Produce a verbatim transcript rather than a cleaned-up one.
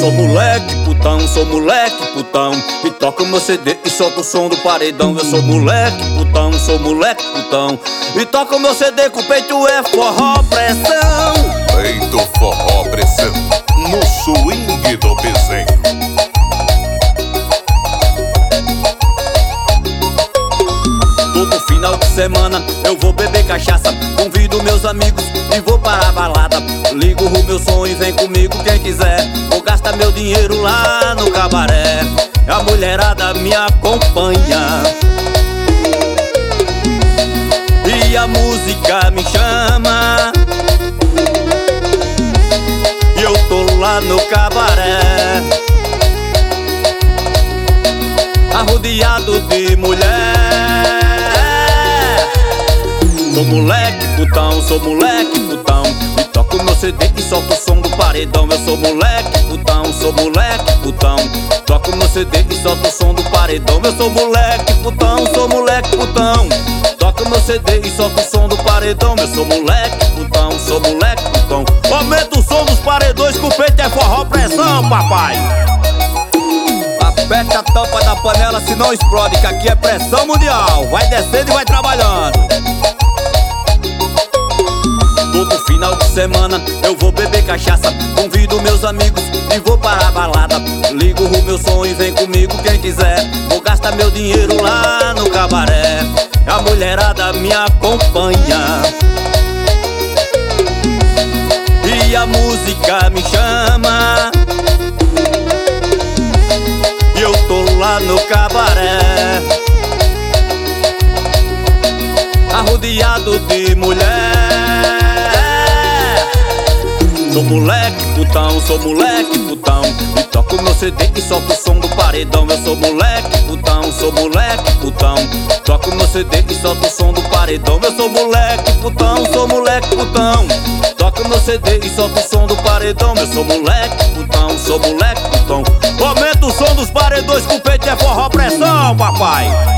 sou moleque putão, sou moleque putão, e toco meu C D e solto o som do paredão. Eu sou moleque putão, sou moleque putão, e toco meu C D com o peito é forró pressão. Peito forró pressão, no swing do piseiro. Todo final de semana eu vou beber cachaça, convido meus amigos e vou para a balada. Ligo o meu som e vem comigo quem quiser, vou gastar meu dinheiro lá no cabaré. A mulherada me acompanha e a música me chama, e eu tô lá no cabaré, arrodeado de mulher. Sou moleque putão, sou moleque putão, e toco meu C D e solto o som do paredão. Eu sou moleque putão, sou moleque putão, toco meu C D e solto o som do paredão. Eu sou moleque putão, sou moleque putão, toco meu C D e solto o som do paredão. Eu sou moleque putão, sou moleque putão. Aumenta o som dos paredões que o peito é forró pressão, papai. Aperte a tampa da panela senão explode, que aqui é pressão mundial. Vai descendo e vai trabalhando. Todo final de semana eu vou beber cachaça, convido meus amigos e vou para a balada. Ligo o meu som e vem comigo quem quiser, vou gastar meu dinheiro lá no cabaré. A mulherada me acompanha e a música me chama, e eu tô lá no cabaré, arrodeado de mulher. Sou moleque putão, sou moleque putão, e toco meu C D e solto o som do paredão. Eu sou moleque putão, sou moleque putão, toco meu C D e solto o som do paredão. Eu sou moleque putão, sou moleque putão, toco meu C D e solto o som do paredão. Eu sou moleque putão, sou moleque putão. Aumenta o som dos paredões que o peito é forró pressão, papai.